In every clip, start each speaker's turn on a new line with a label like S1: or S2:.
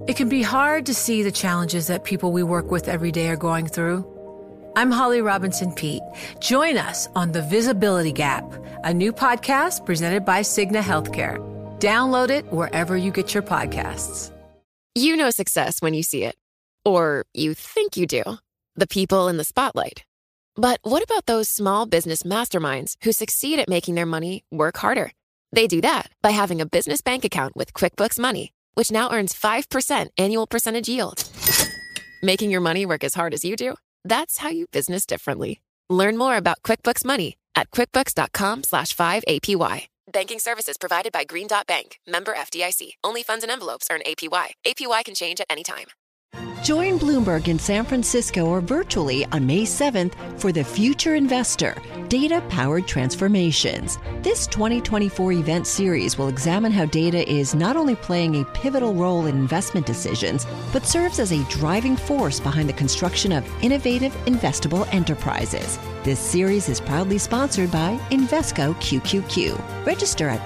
S1: It can be hard to see the challenges that people we work with every day are going through. I'm Holly Robinson Peete. Join us on The Visibility Gap, a new podcast presented by Cigna Healthcare. Download it wherever you get your podcasts.
S2: You know success when you see it. Or you think you do. The people in the spotlight. But what about those small business masterminds who succeed at making their money work harder? They do that by having a business bank account with QuickBooks Money, which now earns 5% annual percentage yield. Making your money work as hard as you do? That's how you business differently. Learn more about QuickBooks Money at quickbooks.com/5APY. Banking services provided by Green Dot Bank. Member FDIC. Only funds and envelopes earn APY. APY can change at any time.
S3: Join Bloomberg in San Francisco or virtually on May 7th for The Future Investor, Data-Powered Transformations. This 2024 event series will examine how data is not only playing a pivotal role in investment decisions, but serves as a driving force behind the construction of innovative, investable enterprises. This series is proudly sponsored by Invesco QQQ. Register at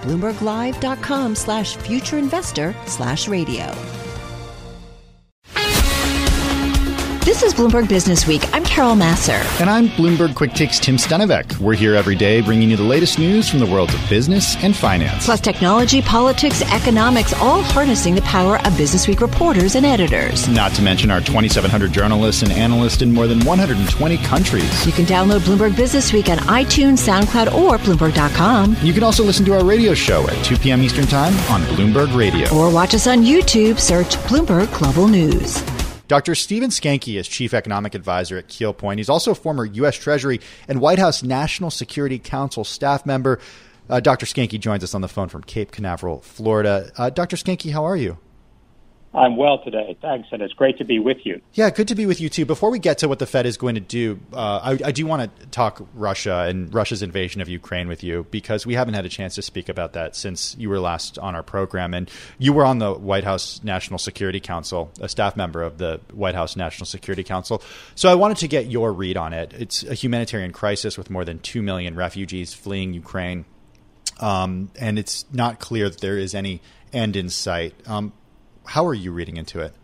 S3: BloombergLive.com/futureinvestor/radio. This is Bloomberg Business Week. I'm Carol Massar.
S4: And I'm Bloomberg Quick Takes Tim Stenivek. We're here every day bringing you the latest news from the worlds of business and finance.
S3: Plus technology, politics, economics, all harnessing the power of Business Week reporters and editors.
S4: Not to mention our 2,700 journalists and analysts in more than 120 countries.
S3: You can download Bloomberg Business Week on iTunes, SoundCloud, or Bloomberg.com.
S4: You can also listen to our radio show at 2 p.m. Eastern Time on Bloomberg Radio.
S3: Or watch us on YouTube. Search Bloomberg Global News.
S4: Dr. Stephen Skanke is Chief Economic Advisor at Keel Point. He's also a former U.S. Treasury and White House National Security Council staff member. Dr. Skanke joins us on the phone from Cape Canaveral, Florida. Dr. Skanke, how are you?
S5: I'm well today, thanks, and it's great to be with you.
S4: Yeah, good to be with you, too. Before we get to what the Fed is going to do, I do want to talk Russia and Russia's invasion of Ukraine with you, because we haven't had a chance to speak about that since you were last on our program. And you were on the White House National Security Council, a staff member of the White House National Security Council. So I wanted to get your read on it. It's a humanitarian crisis with more than 2 million refugees fleeing Ukraine, and it's not clear that there is any end in sight. How are you reading into it?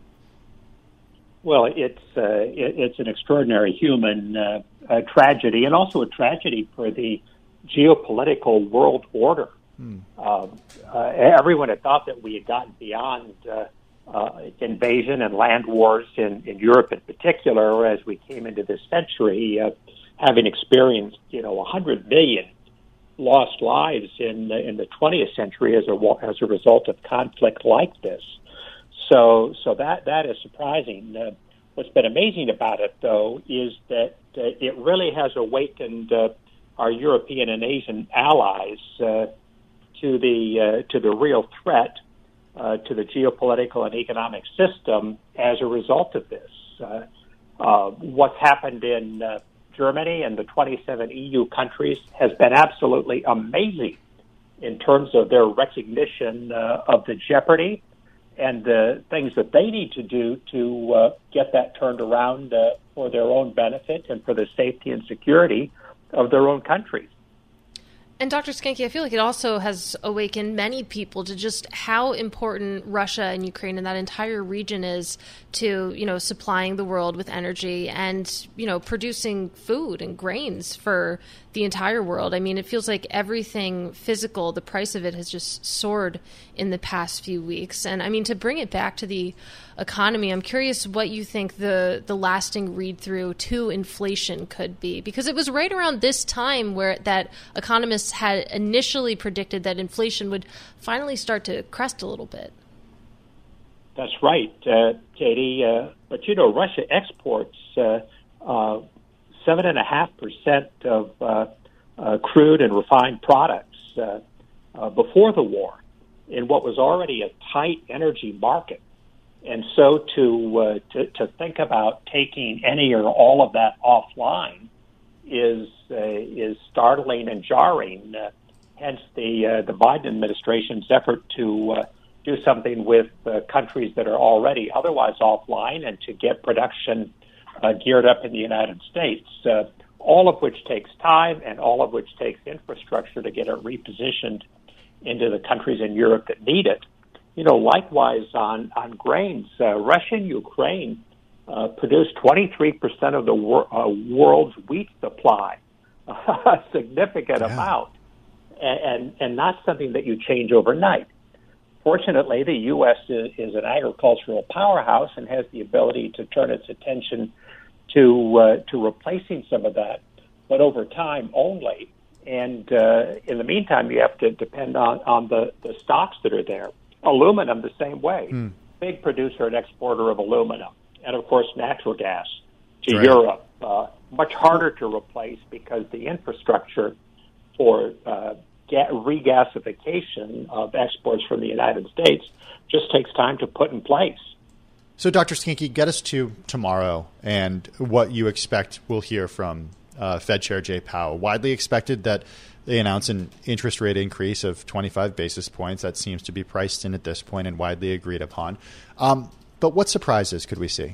S5: Well, it's an extraordinary human tragedy, and also a tragedy for the geopolitical world order. Everyone had thought that we had gotten beyond invasion and land wars in Europe in particular, as we came into this century, having experienced 100 million lost lives in the 20th century as a result of conflict like this. So that is surprising. What's been amazing about it, though, is that it really has awakened our European and Asian allies to the real threat to the geopolitical and economic system as a result of this. What's happened in Germany and the 27 EU countries has been absolutely amazing in terms of their recognition of the jeopardy and the things that they need to do to get that turned around for their own benefit and for the safety and security of their own countries.
S6: And Dr. Skanke, I feel like it also has awakened many people to just how important Russia and Ukraine and that entire region is to, supplying the world with energy and, producing food and grains for the entire world. I mean, it feels like everything physical, the price of it has just soared in the past few weeks. And I mean, to bring it back to the economy, I'm curious what you think the lasting read-through to inflation could be, because it was right around this time where that economists had initially predicted that inflation would finally start to crest a little bit.
S5: That's right, Katie. But Russia exports 7.5% of crude and refined products before the war in what was already a tight energy market. And so to think about taking any or all of that offline is startling and jarring. Hence the Biden administration's effort to do something with countries that are already otherwise offline and to get production geared up in the United States. All of which takes time and all of which takes infrastructure to get it repositioned into the countries in Europe that need it. likewise on grains, Russia and Ukraine produce 23% of the world's wheat supply, a significant amount, and not something that you change overnight. Fortunately, the U.S. is an agricultural powerhouse and has the ability to turn its attention to replacing some of that, but over time only. And in the meantime, you have to depend on the stocks that are there. Aluminum, the same way. Big producer and exporter of aluminum. And, of course, natural gas to Europe. Much harder to replace because the infrastructure for regasification of exports from the United States just takes time to put in place.
S4: So, Dr. Skinkey, get us to tomorrow and what you expect we'll hear from Fed Chair Jay Powell. Widely expected that they announce an interest rate increase of 25 basis points. That seems to be priced in at this point and widely agreed upon. But what surprises could we see?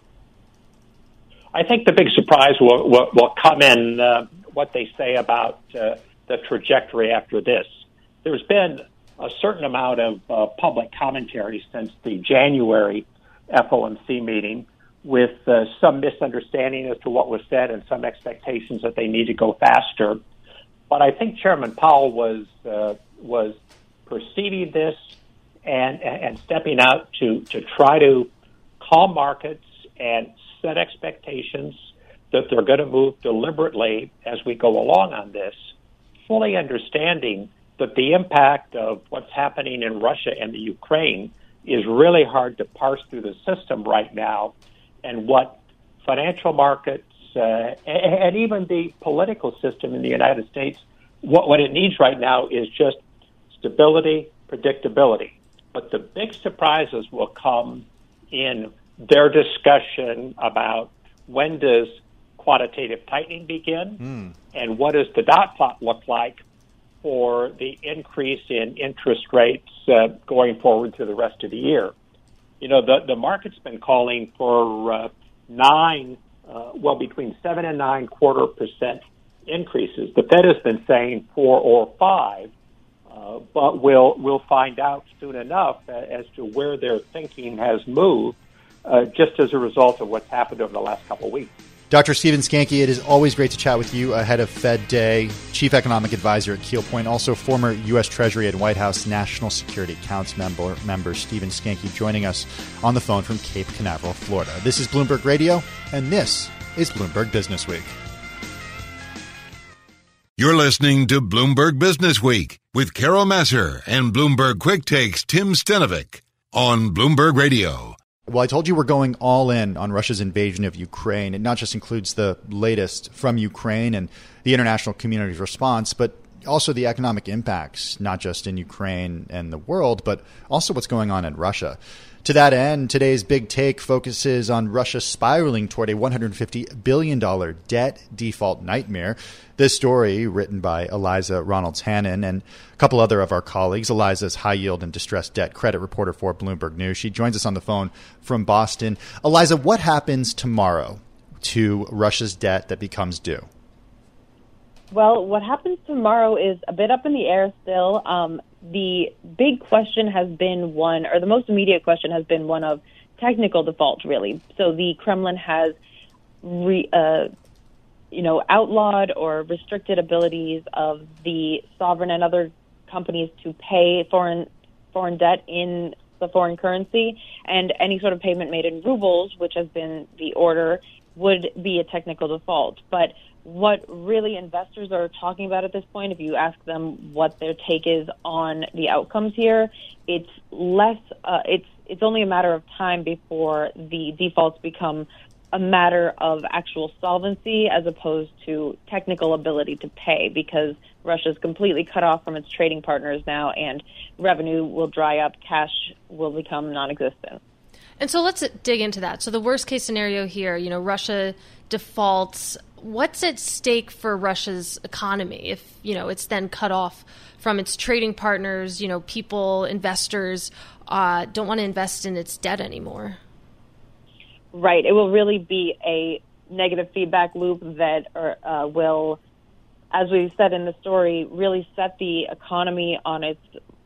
S5: I think the big surprise will come in what they say about the trajectory after this. There's been a certain amount of public commentary since the January FOMC meeting with some misunderstanding as to what was said and some expectations that they need to go faster. But I think Chairman Powell was perceiving this and stepping out to try to calm markets and set expectations that they're going to move deliberately as we go along on this, fully understanding that the impact of what's happening in Russia and the Ukraine is really hard to parse through the system right now, and what financial markets and even the political system in the United States, what it needs right now is just stability, predictability. But the big surprises will come in their discussion about when does quantitative tightening begin and what does the dot plot look like for the increase in interest rates going forward through the rest of the year. The market's been calling for between 7 and 9.25% increases. The Fed has been saying 4 or 5, but we'll find out soon enough as to where their thinking has moved, just as a result of what's happened over the last couple of weeks.
S4: Dr. Stephen Skanke, it is always great to chat with you ahead of Fed Day, Chief Economic Advisor at Keel Point, also former U.S. Treasury and White House National Security Council member Stephen Skanke joining us on the phone from Cape Canaveral, Florida. This is Bloomberg Radio, and this is Bloomberg Business Week.
S7: You're listening to Bloomberg Business Week with Carol Massar and Bloomberg Quick Takes Tim Stenovic on Bloomberg Radio.
S4: Well, I told you we're going all in on Russia's invasion of Ukraine. It not just includes the latest from Ukraine and the international community's response, but also the economic impacts, not just in Ukraine and the world, but also what's going on in Russia. To that end, today's big take focuses on Russia spiraling toward a $150 billion debt default nightmare. This story, written by Eliza Ronalds-Hannon and a couple other of our colleagues. Eliza's high yield and distressed debt credit reporter for Bloomberg News. She joins us on the phone from Boston. Eliza, what happens tomorrow to Russia's debt that becomes due?
S8: Well, what happens tomorrow is a bit up in the air still. The big question has been the most immediate question has been one of technical default, really. So the Kremlin has, outlawed or restricted abilities of the sovereign and other companies to pay foreign debt in the foreign currency, and any sort of payment made in rubles, which has been the order, would be a technical default. But what really investors are talking about at this point, if you ask them what their take is on the outcomes here, it's less. It's only a matter of time before the defaults become a matter of actual solvency as opposed to technical ability to pay, because Russia's completely cut off from its trading partners now, and revenue will dry up, cash will become non-existent.
S6: And so let's dig into that. So the worst case scenario here, Russia defaults. What's at stake for Russia's economy if, it's then cut off from its trading partners, people, investors don't want to invest in its debt anymore?
S8: Right. It will really be a negative feedback loop that will, as we said in the story, really set the economy on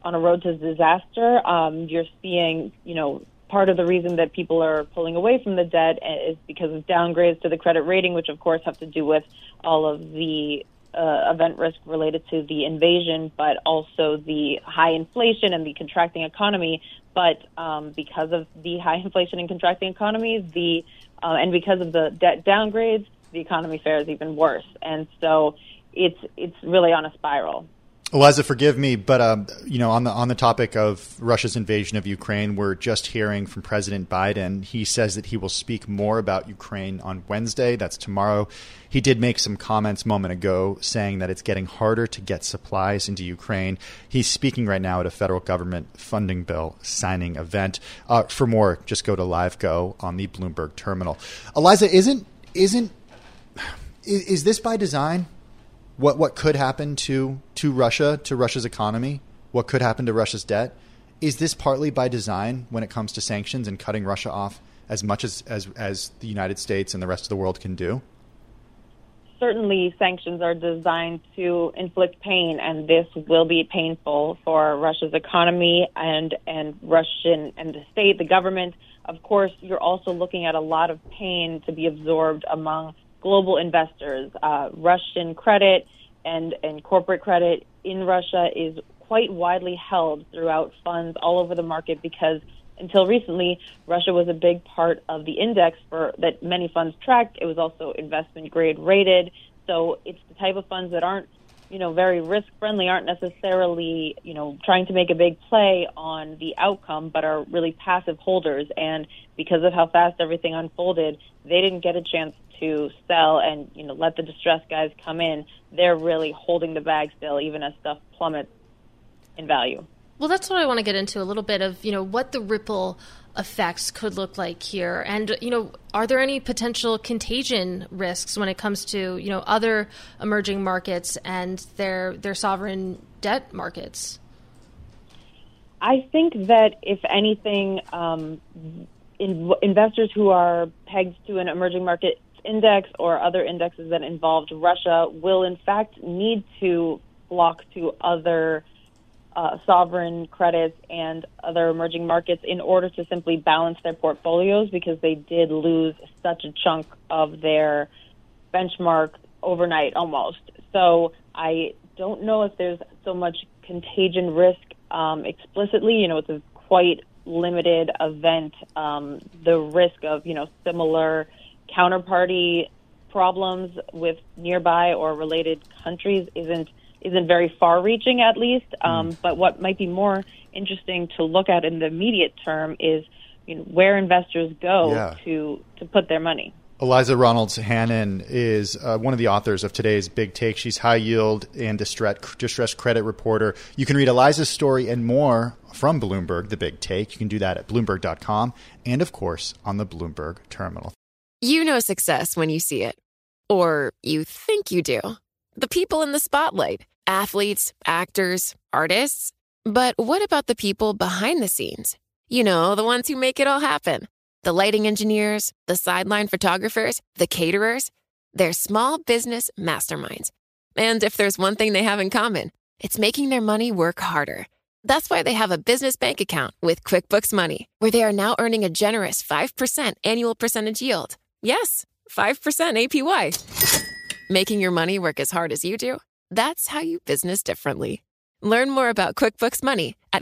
S8: on a road to disaster. You're seeing, part of the reason that people are pulling away from the debt is because of downgrades to the credit rating, which of course have to do with all of the event risk related to the invasion, but also the high inflation and the contracting economy. But because of the high inflation and contracting economy, and because of the debt downgrades, the economy fares even worse. And so it's really on a spiral.
S4: Eliza, forgive me, but on the topic of Russia's invasion of Ukraine, we're just hearing from President Biden. He says that he will speak more about Ukraine on Wednesday. That's tomorrow. He did make some comments a moment ago saying that it's getting harder to get supplies into Ukraine. He's speaking right now at a federal government funding bill signing event. For more, just go to LiveGo on the Bloomberg terminal. Eliza, is this by design? What could happen to Russia, to Russia's economy? What could happen to Russia's debt? Is this partly by design when it comes to sanctions and cutting Russia off as much as the United States and the rest of the world can do?
S8: Certainly, sanctions are designed to inflict pain, and this will be painful for Russia's economy and Russian and the state, the government. Of course, you're also looking at a lot of pain to be absorbed among global investors. Russian credit and corporate credit in Russia is quite widely held throughout funds all over the market because until recently, Russia was a big part of the index that many funds tracked. It was also investment grade rated. So it's the type of funds that aren't, very risk friendly, aren't necessarily, trying to make a big play on the outcome, but are really passive holders. And because of how fast everything unfolded, they didn't get a chance to sell and, let the distressed guys come in. They're really holding the bag still, even as stuff plummets in value.
S6: Well, that's what I want to get into a little bit of, what the ripple effects could look like here. And, are there any potential contagion risks when it comes to, other emerging markets and their sovereign debt markets?
S8: I think that if anything, investors who are pegged to an emerging market index or other indexes that involved Russia will in fact need to flock to other sovereign credits and other emerging markets in order to simply balance their portfolios because they did lose such a chunk of their benchmark overnight almost. So I don't know if there's so much contagion risk explicitly. It's a quite limited event. The risk of, similar counterparty problems with nearby or related countries isn't very far-reaching, at least. But what might be more interesting to look at in the immediate term is, where investors go to put their money.
S4: Eliza Ronalds-Hannon is one of the authors of today's Big Take. She's high yield and distressed credit reporter. You can read Eliza's story and more from Bloomberg, The Big Take. You can do that at Bloomberg.com and, of course, on the Bloomberg terminal.
S2: You know success when you see it. Or you think you do. The people in the spotlight. Athletes, actors, artists. But what about the people behind the scenes? The ones who make it all happen. The lighting engineers, the sideline photographers, the caterers. They're small business masterminds. And if there's one thing they have in common, it's making their money work harder. That's why they have a business bank account with QuickBooks Money, where they are now earning a generous 5% annual percentage yield. Yes, 5% APY. Making your money work as hard as you do? That's how you business differently. Learn more about QuickBooks Money at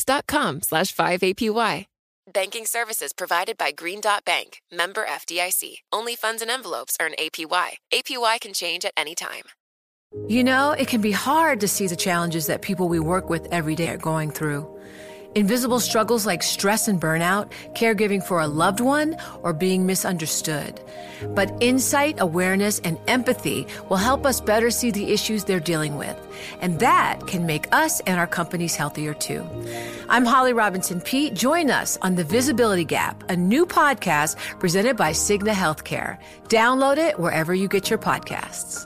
S2: QuickBooks.com/5APY. Banking services provided by Green Dot Bank, member FDIC. Only funds and envelopes earn APY. APY can change at any time.
S1: It can be hard to see the challenges that people we work with every day are going through. Invisible struggles like stress and burnout, caregiving for a loved one, or being misunderstood. But insight, awareness, and empathy will help us better see the issues they're dealing with. And that can make us and our companies healthier too. I'm Holly Robinson Peete. Join us on The Visibility Gap, a new podcast presented by Cigna Healthcare. Download it wherever you get your podcasts.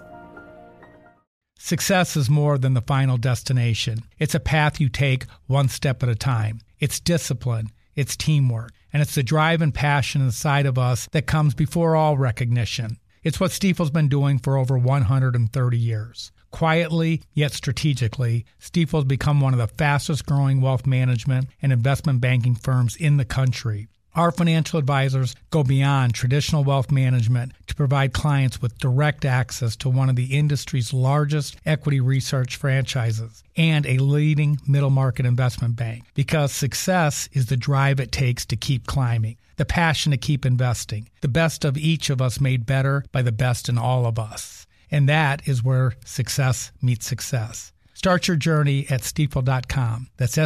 S9: Success is more than the final destination. It's a path you take one step at a time. It's discipline, it's teamwork, and it's the drive and passion inside of us that comes before all recognition. It's what Stifel's been doing for over 130 years. Quietly, yet strategically, Stifel has become one of the fastest growing wealth management and investment banking firms in the country. Our financial advisors go beyond traditional wealth management to provide clients with direct access to one of the industry's largest equity research franchises and a leading middle market investment bank, because success is the drive it takes to keep climbing, the passion to keep investing, the best of each of us made better by the best in all of us. And that is where success meets success. Start your journey at Stifel.com. That's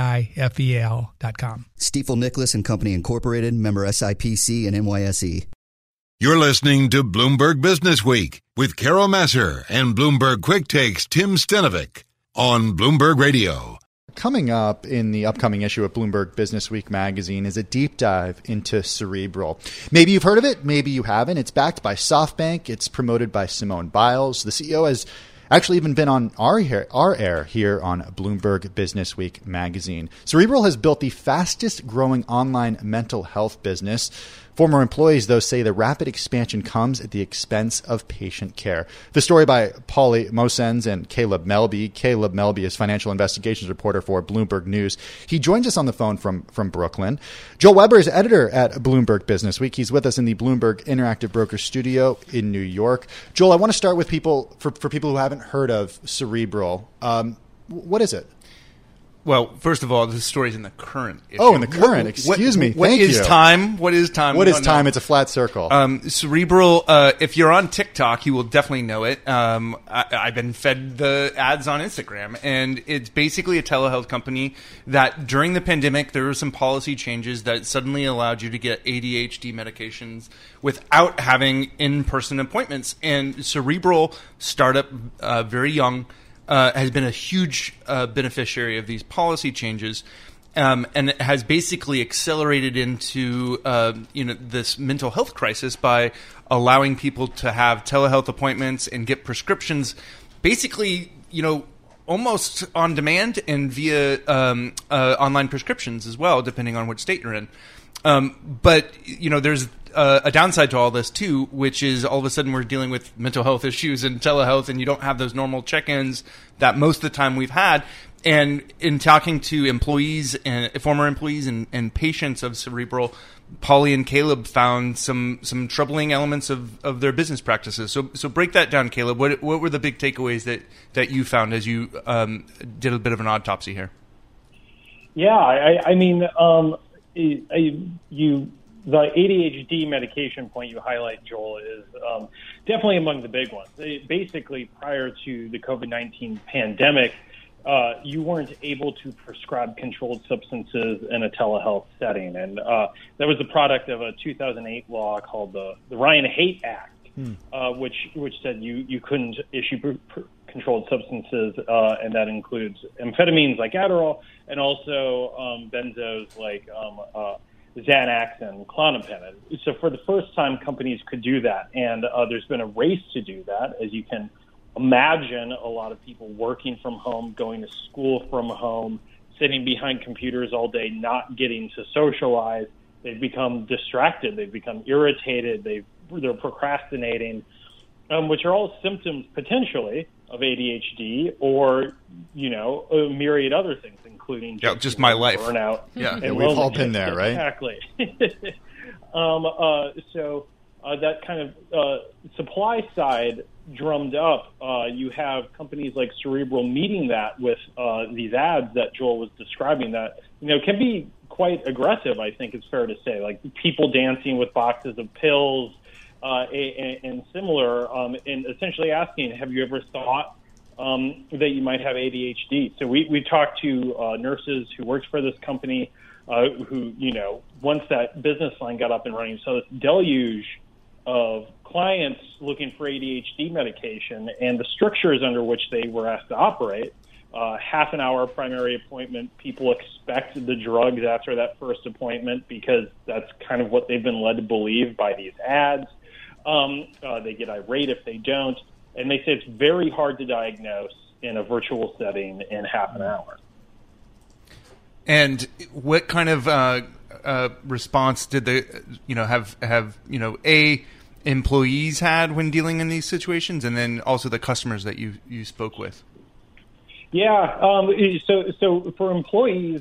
S9: STIFEL.com.
S10: Stifel Nicholas and Company Incorporated, member SIPC and NYSE.
S7: You're listening to Bloomberg Business Week with Carol Massar and Bloomberg Quick Takes Tim Stenovic on Bloomberg Radio.
S4: Coming up in the upcoming issue of Bloomberg Business Week magazine is a deep dive into Cerebral. Maybe you've heard of it, maybe you haven't. It's backed by SoftBank. It's promoted by Simone Biles. The CEO has actually even been on our air here on Bloomberg Business Week magazine. Cerebral has built the fastest growing online mental health business. Former employees, though, say the rapid expansion comes at the expense of patient care. The story by Pauly Mosens and Caleb Melby. Caleb Melby is financial investigations reporter for Bloomberg News. He joins us on the phone from Brooklyn. Joel Weber is editor at Bloomberg Business Week. He's with us in the Bloomberg Interactive Broker studio in New York. Joel, I want to start with people for people who haven't heard of Cerebral. What is it?
S11: Well, first of all, the story's in the current issue.
S4: Oh, in the current. Excuse me.
S11: What is time? What is time?
S4: What is time? It's a flat circle.
S11: Cerebral, if you're on TikTok, you will definitely know it. I've been fed the ads on Instagram, and it's basically a telehealth company that during the pandemic, there were some policy changes that suddenly allowed you to get ADHD medications without having in-person appointments. And Cerebral, startup, very young, has been a huge beneficiary of these policy changes, and it has basically accelerated into this mental health crisis by allowing people to have telehealth appointments and get prescriptions, basically, almost on demand and via online prescriptions as well, depending on which state you're in. But there's a downside to all this too, which is all of a sudden we're dealing with mental health issues and telehealth, and you don't have those normal check-ins that most of the time we've had. And in talking to employees and former employees and patients of Cerebral, Pauly and Caleb found some troubling elements of their business practices. So break that down, Caleb. What were the big takeaways that you found as you did a bit of an autopsy here?
S12: Yeah, the ADHD medication point you highlight, Joel, is definitely among the big ones. Basically, prior to the COVID-19 pandemic, you weren't able to prescribe controlled substances in a telehealth setting. And that was the product of a 2008 law called the Ryan Haight Act, which said you couldn't issue controlled substances, and that includes amphetamines like Adderall and also benzos like Xanax and Klonopin. So for the first time, companies could do that, and there's been a race to do that. As you can imagine, a lot of people working from home, going to school from home, sitting behind computers all day, not getting to socialize. They've become distracted. They've become irritated. They're procrastinating, which are all symptoms potentially of ADHD or, a myriad other things, including
S11: just my life,
S12: burnout.
S11: Yeah,
S12: and
S4: we've all been there, right?
S12: Exactly. So that kind of supply side drummed up. You have companies like Cerebral meeting that with these ads that Joel was describing that can be quite aggressive. I think it's fair to say, like people dancing with boxes of pills and similar, and essentially asking, have you ever thought that you might have ADHD? So we talked to nurses who worked for this company who, once that business line got up and running, so this deluge of clients looking for ADHD medication and the strictures under which they were asked to operate. Half an hour primary appointment. People expect the drugs after that first appointment because that's kind of what they've been led to believe by these ads. They get irate if they don't. And they say it's very hard to diagnose in a virtual setting in half an hour.
S11: And what kind of response did they, have? employees had when dealing in these situations, and then also the customers that you spoke with?
S12: Yeah. So for employees,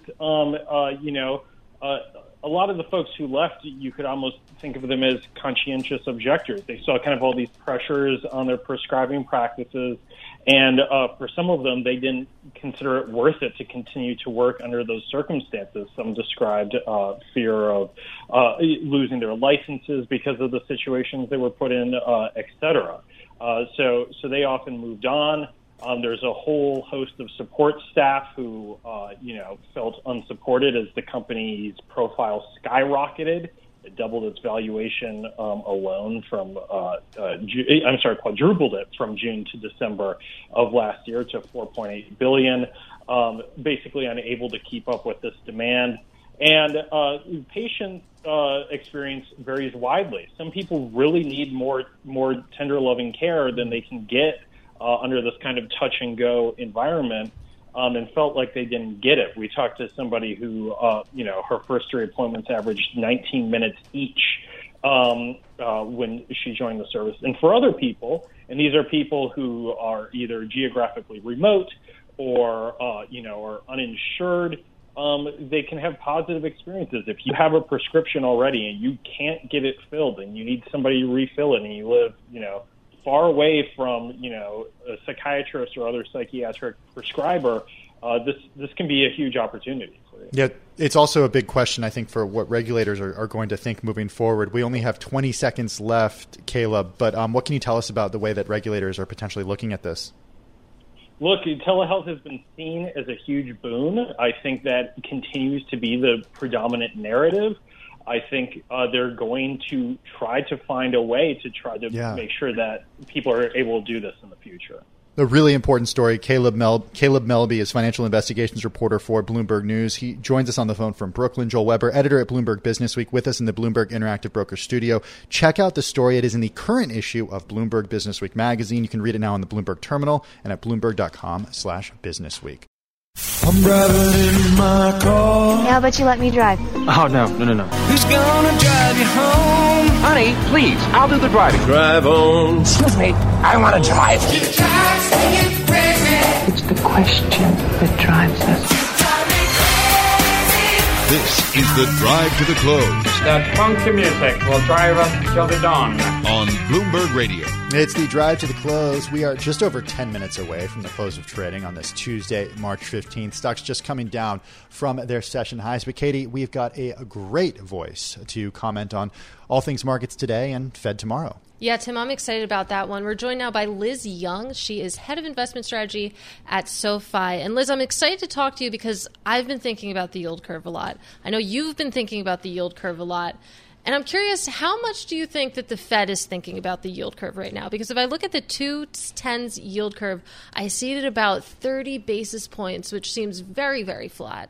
S12: a lot of the folks who left, you could almost think of them as conscientious objectors. They saw kind of all these pressures on their prescribing practices, and for some of them, they didn't consider it worth it to continue to work under those circumstances. Some described fear of losing their licenses because of the situations they were put in, et cetera. So they often moved on. There's a whole host of support staff who, felt unsupported as the company's profile skyrocketed. It doubled its valuation alone from, quadrupled it from June to December of last year to $4.8 billion, basically unable to keep up with this demand. And patient experience varies widely. Some people really need more tender, loving care than they can get under this kind of touch-and-go environment, and felt like they didn't get it. We talked to somebody who, her first 3 appointments averaged 19 minutes each when she joined the service. And for other people, and these are people who are either geographically remote or, are uninsured, they can have positive experiences. If you have a prescription already and you can't get it filled and you need somebody to refill it and you live, far away from, a psychiatrist or other psychiatric prescriber, this can be a huge opportunity for you.
S4: Yeah, it's also a big question, I think, for what regulators are going to think moving forward. We only have 20 seconds left, Caleb, but what can you tell us about the way that regulators are potentially looking at this?
S12: Look, telehealth has been seen as a huge boon. I think that continues to be the predominant narrative. I think they're going to try to find a way to try to make sure that people are able to do this in the future.
S4: A really important story. Caleb Melby is financial investigations reporter for Bloomberg News. He joins us on the phone from Brooklyn. Joel Weber, editor at Bloomberg Business Week, with us in the Bloomberg Interactive Broker studio. Check out the story. It is in the current issue of Bloomberg Business Week magazine. You can read it now on the Bloomberg terminal and at bloomberg.com/businessweek.
S13: I'm driving in my car.
S14: How about you let me drive?
S15: Oh, no.
S13: Who's gonna drive you home?
S15: Honey, please, I'll do the driving.
S13: Drive on.
S15: Excuse me, I want to drive.
S14: It's the question that drives us.
S7: This is the Drive to the Close.
S16: That funky music will drive us till the dawn.
S7: On Bloomberg Radio.
S4: It's the Drive to the Close. We are just over 10 minutes away from the close of trading on this Tuesday, March 15th. Stocks just coming down from their session highs. But Katie, we've got a great voice to comment on all things markets today and Fed tomorrow.
S6: Yeah, Tim, I'm excited about that one. We're joined now by Liz Young. She is head of investment strategy at SoFi. And Liz, I'm excited to talk to you because I've been thinking about the yield curve a lot. I know you've been thinking about the yield curve a lot. And I'm curious, how much do you think that the Fed is thinking about the yield curve right now? Because if I look at the 2-10s yield curve, I see it at about 30 basis points, which seems very, very flat.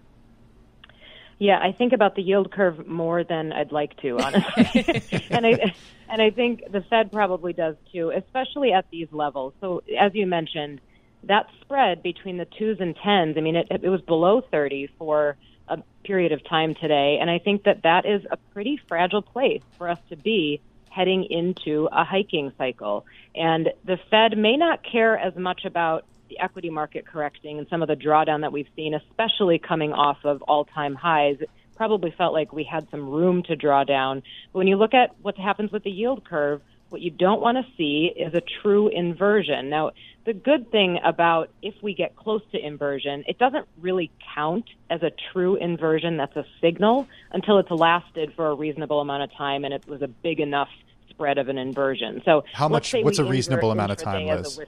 S8: Yeah, I think about the yield curve more than I'd like to, honestly. and I think the Fed probably does too, especially at these levels. So as you mentioned, that spread between the 2s and 10s, I mean, it was below 30 for a period of time today. And I think that is a pretty fragile place for us to be heading into a hiking cycle. And the Fed may not care as much about the equity market correcting and some of the drawdown that we've seen, especially coming off of all-time highs. It probably felt like we had some room to draw down. But when you look at what happens with the yield curve, what you don't want to see is a true inversion. Now, the good thing about if we get close to inversion, it doesn't really count as a true inversion. That's a signal until it's lasted for a reasonable amount of time and it was a big enough spread of an inversion. So
S4: how much? What's a reasonable amount of time, Liz?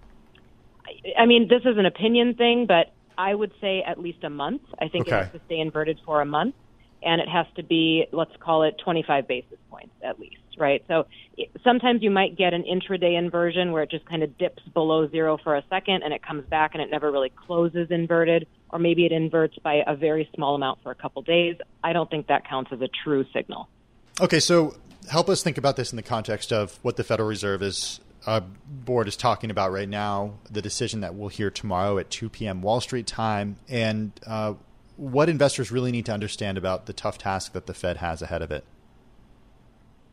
S8: I mean, this is an opinion thing, but I would say at least a month. I think it has to stay inverted for a month, and it has to be, let's call it 25 basis points at least, right? So sometimes you might get an intraday inversion where it just kind of dips below zero for a second, and it comes back, and it never really closes inverted, or maybe it inverts by a very small amount for a couple days. I don't think that counts as a true signal.
S4: Okay, so help us think about this in the context of what the Federal Reserve board is talking about right now, the decision that we'll hear tomorrow at 2 p.m. Wall Street time, and what investors really need to understand about the tough task that the Fed has ahead of it.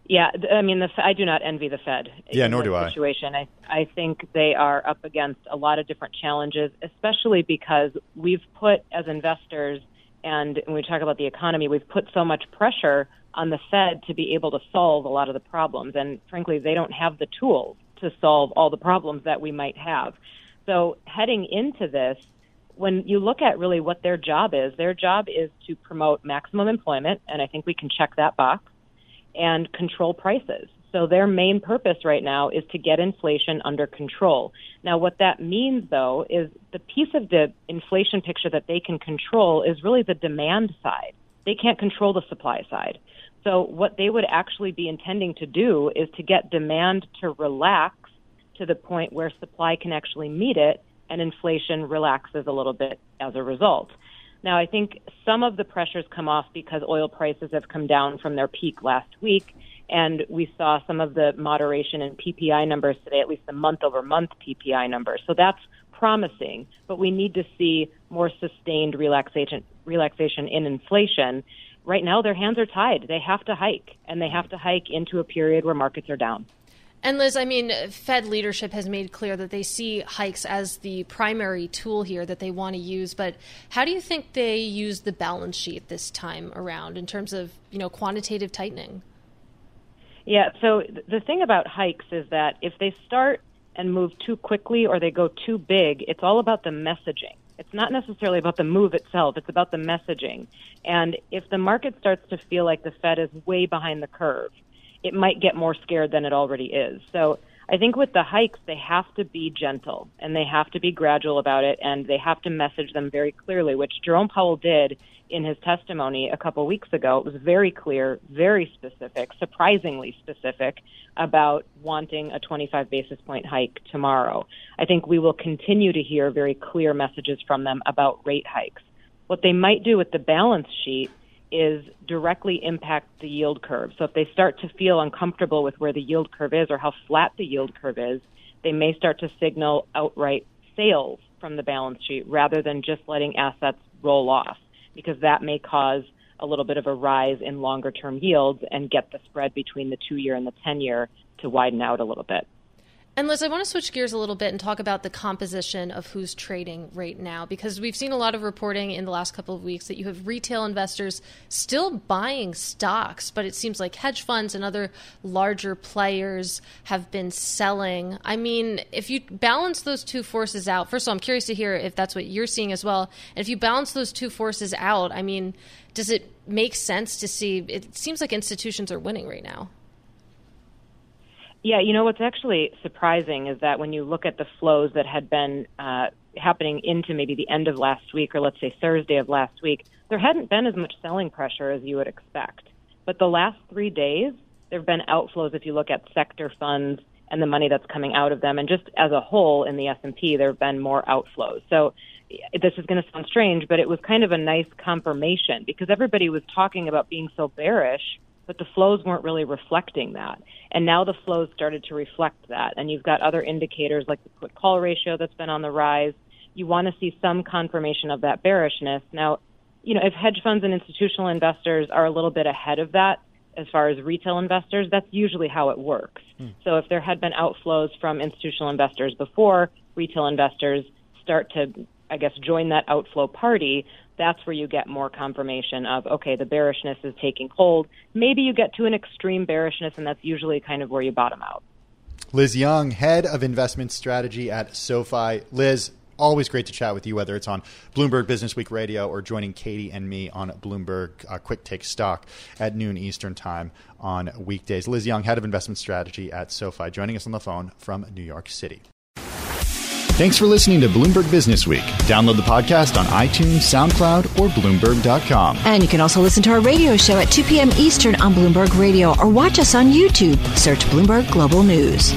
S17: Yeah, I mean, I do not envy the Fed.
S4: Yeah, nor do I.
S17: Situation. I think they are up against a lot of different challenges, especially because we've put, as investors, and when we talk about the economy, we've put so much pressure on the Fed to be able to solve a lot of the problems. And frankly, they don't have the tools to solve all the problems that we might have. So heading into this, when you look at really what their job is to promote maximum employment, and I think we can check that box, and control prices. So their main purpose right now is to get inflation under control. Now, what that means, though, is the piece of the inflation picture that they can control is really the demand side. They can't control the supply side. So what they would actually be intending to do is to get demand to relax to the point where supply can actually meet it and inflation relaxes a little bit as a result. Now, I think some of the pressures come off because oil prices have come down from their peak last week, and we saw some of the moderation in PPI numbers today, at least the month-over-month PPI numbers. So that's promising, but we need to see more sustained relaxation in inflation. Right now, their hands are tied. They have to hike, and they have to hike into a period where markets are down.
S6: And Liz, I mean, Fed leadership has made clear that they see hikes as the primary tool here that they want to use. But how do you think they use the balance sheet this time around in terms of, quantitative tightening?
S17: Yeah, so the thing about hikes is that if they start and move too quickly or they go too big, it's all about the messaging. It's not necessarily about the move itself. It's about the messaging. And if the market starts to feel like the Fed is way behind the curve, it might get more scared than it already is. So I think with the hikes, they have to be gentle and they have to be gradual about it, and they have to message them very clearly, which Jerome Powell did in his testimony a couple weeks ago. It was very clear, very specific, surprisingly specific about wanting a 25 basis point hike tomorrow. I think we will continue to hear very clear messages from them about rate hikes. What they might do with the balance sheet is directly impact the yield curve. So if they start to feel uncomfortable with where the yield curve is or how flat the yield curve is, they may start to signal outright sales from the balance sheet rather than just letting assets roll off, because that may cause a little bit of a rise in longer-term yields and get the spread between the 2-year and the 10-year to widen out a little bit.
S6: And Liz, I want to switch gears a little bit and talk about the composition of who's trading right now, because we've seen a lot of reporting in the last couple of weeks that you have retail investors still buying stocks, but it seems like hedge funds and other larger players have been selling. I mean, if you balance those two forces out, first of all, I'm curious to hear if that's what you're seeing as well. And if you balance those two forces out, I mean, does it make sense to see, it seems like institutions are winning right now?
S17: Yeah, what's actually surprising is that when you look at the flows that had been happening into maybe the end of last week, or let's say Thursday of last week, there hadn't been as much selling pressure as you would expect. But the last 3 days, there have been outflows if you look at sector funds and the money that's coming out of them. And just as a whole in the S&P, there have been more outflows. So this is going to sound strange, but it was kind of a nice confirmation because everybody was talking about being so bearish, but the flows weren't really reflecting that. And now the flows started to reflect that. And you've got other indicators like the put-call ratio that's been on the rise. You want to see some confirmation of that bearishness. Now, if hedge funds and institutional investors are a little bit ahead of that, as far as retail investors, that's usually how it works. So if there had been outflows from institutional investors before, retail investors start to, join that outflow party, that's where you get more confirmation of, okay, the bearishness is taking hold. Maybe you get to an extreme bearishness, and that's usually kind of where you bottom out.
S4: Liz Young, head of investment strategy at SoFi. Liz, always great to chat with you, whether it's on Bloomberg Business Week Radio or joining Katie and me on Bloomberg Quick Take Stock at noon Eastern time on weekdays. Liz Young, head of investment strategy at SoFi, joining us on the phone from New York City. Thanks for listening to Bloomberg Business Week. Download the podcast on iTunes, SoundCloud, or Bloomberg.com.
S3: And you can also listen to our radio show at 2 p.m. Eastern on Bloomberg Radio or watch us on YouTube. Search Bloomberg Global News.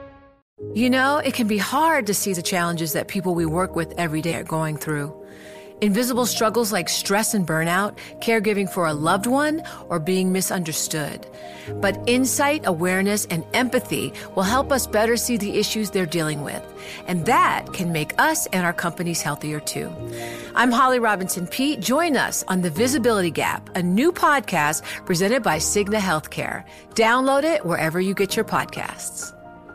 S1: It can be hard to see the challenges that people we work with every day are going through. Invisible struggles like stress and burnout, caregiving for a loved one, or being misunderstood. But insight, awareness, and empathy will help us better see the issues they're dealing with. And that can make us and our companies healthier too. I'm Holly Robinson Peete. Join us on The Visibility Gap, a new podcast presented by Cigna Healthcare. Download it wherever you get your podcasts.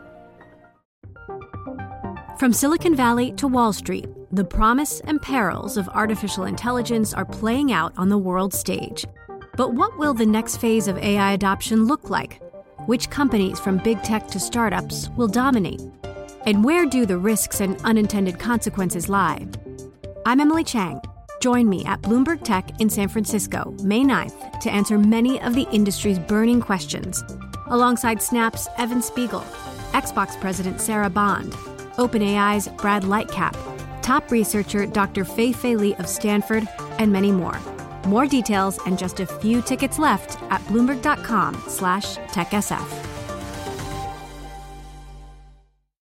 S18: From Silicon Valley to Wall Street, the promise and perils of artificial intelligence are playing out on the world stage. But what will the next phase of AI adoption look like? Which companies, from big tech to startups, will dominate? And where do the risks and unintended consequences lie? I'm Emily Chang. Join me at Bloomberg Tech in San Francisco, May 9th, to answer many of the industry's burning questions, alongside Snap's Evan Spiegel, Xbox President Sarah Bond, OpenAI's Brad Lightcap, top researcher Dr. Fei-Fei Li of Stanford, and many more. More details and just a few tickets left at Bloomberg.com/TechSF.